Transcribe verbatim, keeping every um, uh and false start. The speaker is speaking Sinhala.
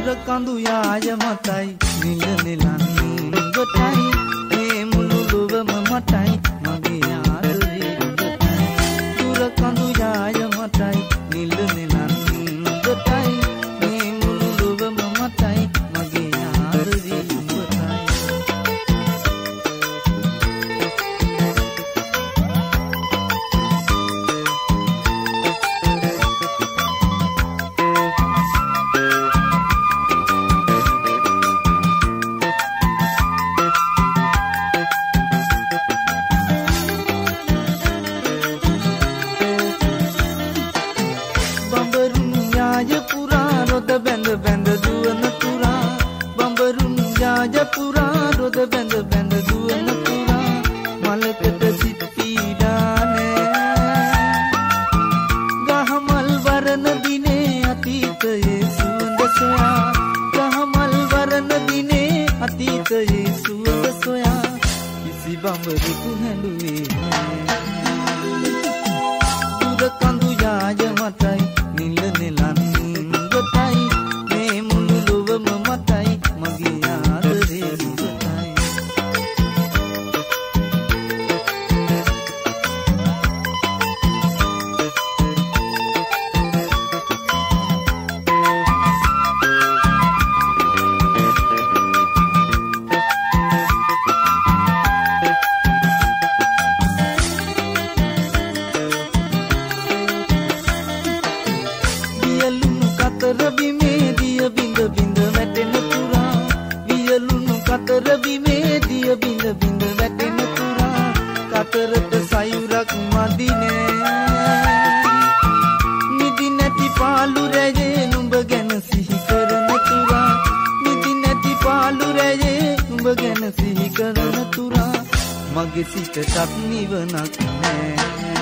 දුර කඳු යාය මතයි නිල නිලන් ගොතයි මේ මුළු ලොවම මතයි මගේ ආදරේ ගොතයි දුර කඳු යාය මතයි නිල නිලන් ගොතයි මේ මුළු ලොවම මතයි මගේ ආදරේ ගොතයි බැඳ බැඳ දුවන පුරා බඹරුන් යාජ පුරා රොද බැඳ බැඳ දුවන පුරා මලකට සිත් පීඩානේ ගහමල් වරණ දිනේ අතීතයේ සුවඳ සොයා ගහමල් වරණ දිනේ අතීතයේ සුවඳ සොයා කිසි බඹරෙකු හැඬුවේ දුර කඳු යාජ මතයි නිල නිලන් ගොතයි මේ මුළු ලොවම මතයි මගේ ආදරේ ගොතයි කතර බිමේ දිය බිඳ බිඳ වැටෙන පුරා වියලුණු කතර බිමේ දිය බිඳ බිඳ වැටෙන පුරා කතරට සයුරක් මදිනේ නිදි නැති පාළු රැයේ නුඹ ගැන සිහි කරන තුරා නිදි නැති පාළු රැයේ නුඹ ගැන සිහි කරන තුරා මගේ සිතටත් නිවනක් නෑ